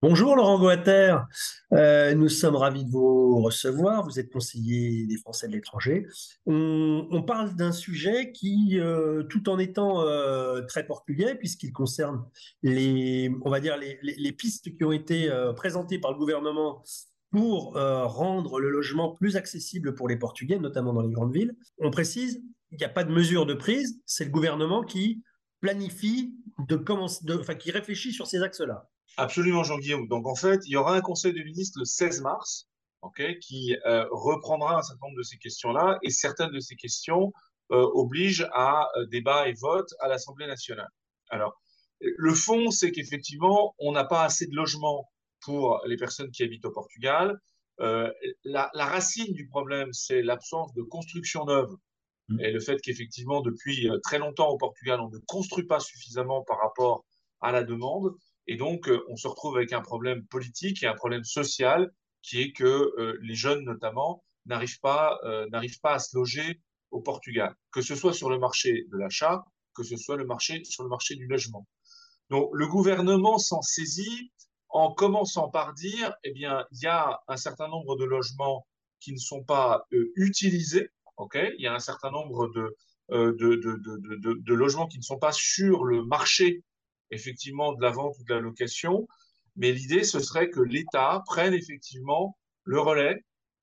Bonjour Laurent Goater. Nous sommes ravis de vous recevoir. Vous êtes conseiller des Français de l'étranger. On parle d'un sujet qui, tout en étant très portugais, puisqu'il concerne on va dire les pistes qui ont été présentées par le gouvernement pour rendre le logement plus accessible pour les Portugais, notamment dans les grandes villes. On précise, il n'y a pas de mesure de prise, c'est le gouvernement qui planifie enfin, qui réfléchit sur ces axes-là. Absolument, Jean-Guillaume. Donc, en fait, il y aura un conseil de ministres le 16 mars, ok, qui reprendra un certain nombre de ces questions-là, et certaines de ces questions obligent à débat et vote à l'Assemblée nationale. Alors, le fond, c'est qu'effectivement, on n'a pas assez de logements pour les personnes qui habitent au Portugal. La racine du problème, c'est l'absence de construction neuve et le fait qu'effectivement, depuis très longtemps au Portugal, on ne construit pas suffisamment par rapport à la demande. Et donc, on se retrouve avec un problème politique et un problème social qui est que les jeunes, notamment, n'arrivent pas à se loger au Portugal, que ce soit sur le marché de l'achat, que ce soit sur le marché du logement. Donc, le gouvernement s'en saisit en commençant par dire, eh bien, il y a un certain nombre de logements qui ne sont pas utilisés, ok? Il y a un certain nombre de logements qui ne sont pas sur le marché, effectivement, de la vente ou de la location, mais l'idée, ce serait que l'État prenne effectivement le relais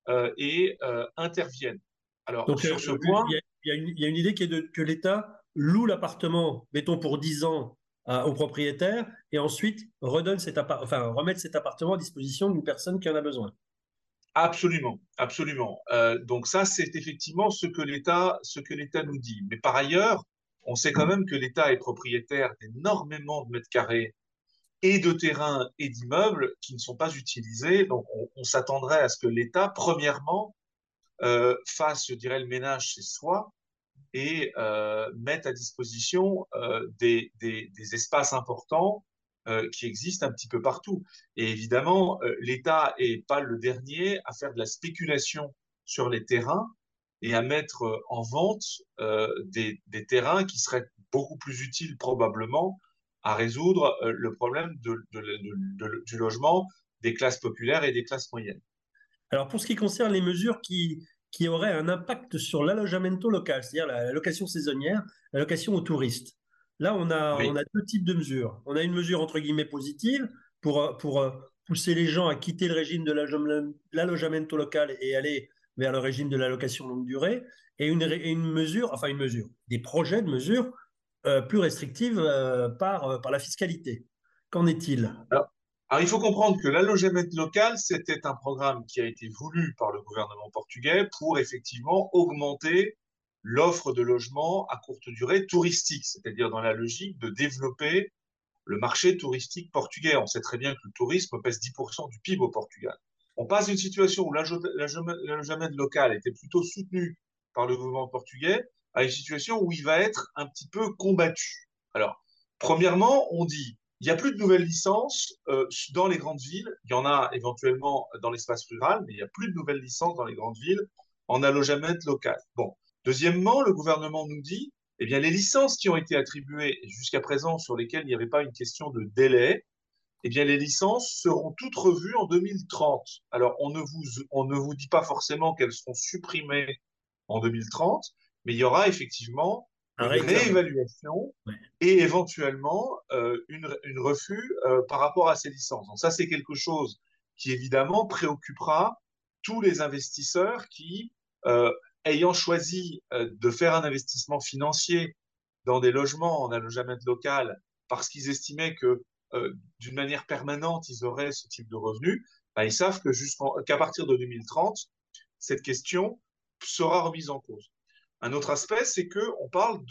et intervienne. Alors, Donc, sur ce point, il y a une idée qui est que l'État loue l'appartement, mettons pour 10 ans, au propriétaire, et ensuite remette cet appartement à disposition d'une personne qui en a besoin. absolument, absolument. Donc ça, c'est effectivement ce que l'État nous dit. Mais par ailleurs, on sait quand même que l'État est propriétaire d'énormément de mètres carrés et de terrains et d'immeubles qui ne sont pas utilisés. Donc on s'attendrait à ce que l'État, premièrement, fasse, je dirais, le ménage chez soi et mettre à disposition des espaces importants qui existent un petit peu partout. Et évidemment, l'État est pas le dernier à faire de la spéculation sur les terrains et à mettre en vente des terrains qui seraient beaucoup plus utiles probablement à résoudre le problème du logement des classes populaires et des classes moyennes. Alors, pour ce qui concerne les mesures qui auraient un impact sur l'alloggiamento local, c'est-à-dire la location saisonnière, la location aux touristes, là, on Oui, a deux types de mesures. On a une mesure entre guillemets positive pour pousser les gens à quitter le régime de l'alloggiamento local et aller vers le régime de la location longue durée, et une mesure, des projets de mesures plus restrictives par la fiscalité. Qu'en est-il? Alors, il faut comprendre que l'allogement local, c'était un programme qui a été voulu par le gouvernement portugais pour effectivement augmenter l'offre de logements à courte durée touristique, c'est-à-dire dans la logique de développer le marché touristique portugais. On sait très bien que le tourisme pèse 10% du PIB au Portugal. On passe d'une situation où l'allogement local était plutôt soutenu par le gouvernement portugais à une situation où il va être un petit peu combattu. Alors, premièrement, on dit il n'y a plus de nouvelles licences dans les grandes villes. Il y en a éventuellement dans l'espace rural, mais il n'y a plus de nouvelles licences dans les grandes villes en allogement local. Bon. Deuxièmement, le gouvernement nous dit, eh bien, les licences qui ont été attribuées jusqu'à présent, sur lesquelles il n'y avait pas une question de délai, eh bien, les licences seront toutes revues en 2030. Alors, on ne vous dit pas forcément qu'elles seront supprimées en 2030, mais il y aura effectivement Un une réexamen. réévaluation et éventuellement une refus par rapport à ces licences. Donc ça, c'est quelque chose qui évidemment préoccupera tous les investisseurs qui, ayant choisi de faire un investissement financier dans des logements en allogement local parce qu'ils estimaient que d'une manière permanente, ils auraient ce type de revenus, bah, ils savent que qu'à partir de 2030, cette question sera remise en cause. Un autre aspect, c'est qu'on parle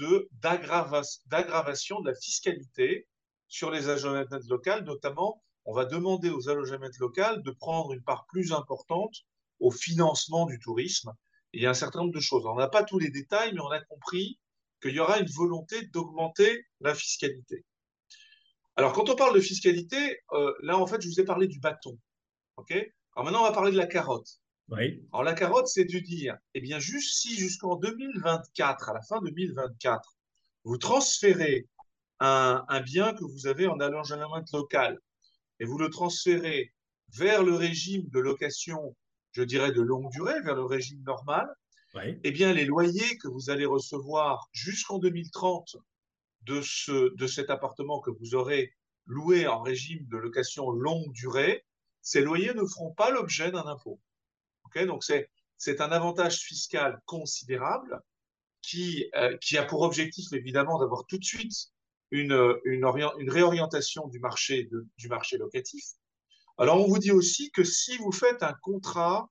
d'aggravation de la fiscalité sur les allogements locales, notamment, on va demander aux allogements locales de prendre une part plus importante au financement du tourisme. Et il y a un certain nombre de choses. On n'a pas tous les détails, mais on a compris qu'il y aura une volonté d'augmenter la fiscalité. Alors, quand on parle de fiscalité, là, en fait, je vous ai parlé du bâton. OK? Alors maintenant, on va parler de la carotte. Oui. Alors, la carotte, c'est de dire, eh bien, juste si jusqu'en 2024, à la fin 2024, vous transférez un bien que vous avez en allongement local, et vous le transférez vers le régime de location, je dirais de longue durée, vers le régime normal, Oui. eh bien, les loyers que vous allez recevoir jusqu'en 2030 de cet appartement que vous aurez loué en régime de location longue durée, ces loyers ne feront pas l'objet d'un impôt. Okay, donc, c'est un avantage fiscal considérable qui a pour objectif, évidemment, d'avoir tout de suite une réorientation du marché locatif. Alors, on vous dit aussi que si vous faites un contrat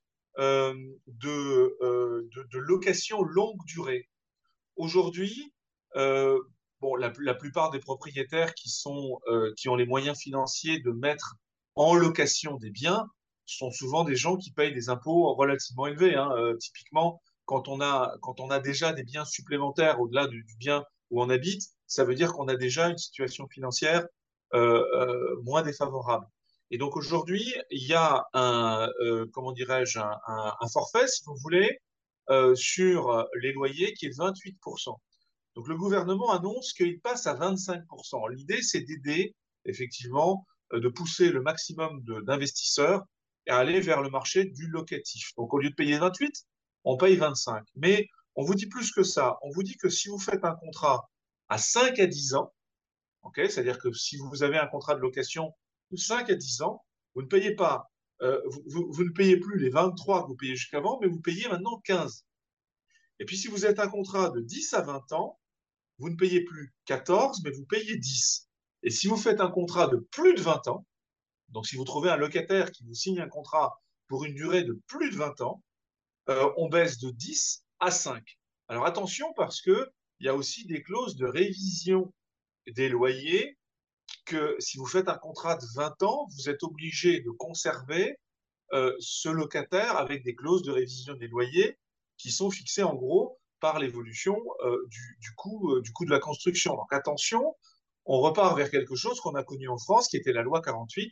de location longue durée, aujourd'hui, euh, bon, la plupart des propriétaires qui ont les moyens financiers de mettre en location des biens sont souvent des gens qui payent des impôts relativement élevés, hein. Typiquement, quand on a déjà des biens supplémentaires au-delà du bien où on habite, ça veut dire qu'on a déjà une situation financière moins défavorable. Et donc aujourd'hui, il y a comment dirais-je, un forfait, si vous voulez, sur les loyers qui est de 28%. Donc le gouvernement annonce qu'il passe à 25%. L'idée, c'est d'aider, effectivement, de pousser le maximum d'investisseurs à aller vers le marché du locatif. Donc au lieu de payer 28, on paye 25. Mais on vous dit plus que ça. On vous dit que si vous faites un contrat à 5 à 10 ans, okay, c'est-à-dire que si vous avez un contrat de location de 5 à 10 ans, vous ne payez pas, vous ne payez plus les 23 que vous payez jusqu'avant, mais vous payez maintenant 15. Et puis si vous êtes un contrat de 10 à 20 ans, vous ne payez plus 14, mais vous payez 10. Et si vous faites un contrat de plus de 20 ans, donc si vous trouvez un locataire qui vous signe un contrat pour une durée de plus de 20 ans, on baisse de 10 à 5. Alors attention parce qu'il y a aussi des clauses de révision des loyers que si vous faites un contrat de 20 ans, vous êtes obligé de conserver ce locataire avec des clauses de révision des loyers qui sont fixées en gros par l'évolution du coût de la construction. Donc attention, on repart vers quelque chose qu'on a connu en France, qui était la loi 48,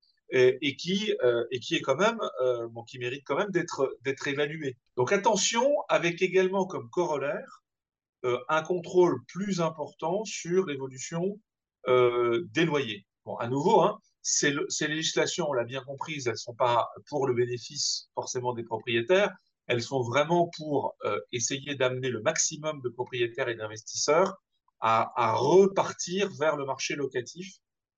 et qui est quand même, bon, qui mérite quand même d'être évalué. Donc attention, avec également comme corollaire un contrôle plus important sur l'évolution des loyers. Bon, à nouveau, hein, ces législations, on l'a bien comprise, elles ne sont pas pour le bénéfice forcément des propriétaires, elles sont vraiment pour essayer d'amener le maximum de propriétaires et d'investisseurs à repartir vers le marché locatif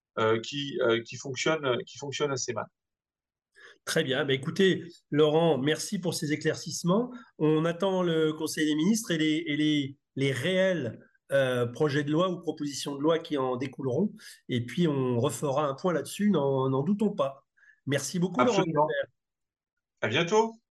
qui fonctionne assez mal. Très bien. Ben, écoutez, Laurent, merci pour ces éclaircissements. On attend le Conseil des ministres et les réels projets de loi ou propositions de loi qui en découleront. Et puis, on refera un point là-dessus, n'en doutons pas. Merci beaucoup, Laurent. Absolument. À bientôt.